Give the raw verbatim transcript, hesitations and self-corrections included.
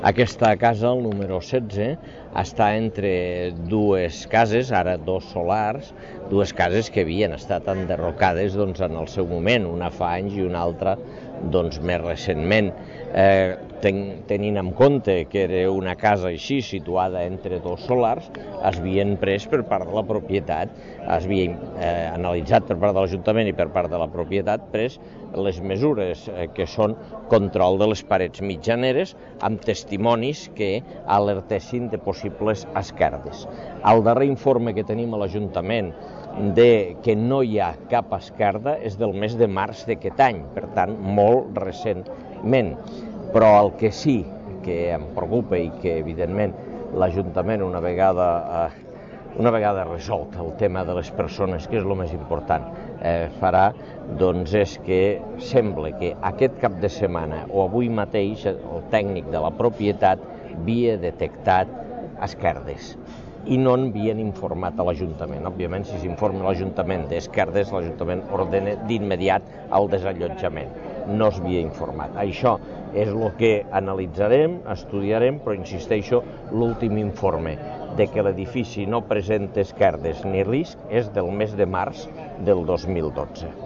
Aquesta casa, el número setze, està entre dues cases, ara dos solars, dues cases que havien estat enderrocades doncs, en el seu moment, una fa anys i una altra doncs, més recentment. Eh, ten, tenint en compte que era una casa així situada entre dos solars, es havien pres per part de la propietat, es havia eh, analitzat per part de l'Ajuntament i per part de la propietat, pres les mesures eh, que són control de les parets mitjaneres amb testimonis que alertessin de possibles esquerdes. El darrer informe que tenim a l'Ajuntament de que no hi ha cap esquerda és del mes de març d'aquest any, per tant, molt recentment. Però el que sí que em preocupa i que, evidentment, l'Ajuntament, una vegada, eh, una vegada resolt el tema de les persones, que és el més important, eh, farà, doncs és que sembla que aquest cap de setmana o avui mateix el tècnic de la propietat havia detectat esquerdes i no en havien informat a l'Ajuntament. Òbviament, si s'informa a l'Ajuntament d'esquerdes, l'Ajuntament ordena d'immediat el desallotjament. No s'havia informat. Això és el que analitzarem, estudiarem, però insisteixo, l'últim informe de que l'edifici no presenta esquerdes ni risc és del mes de març del dos mil dotze.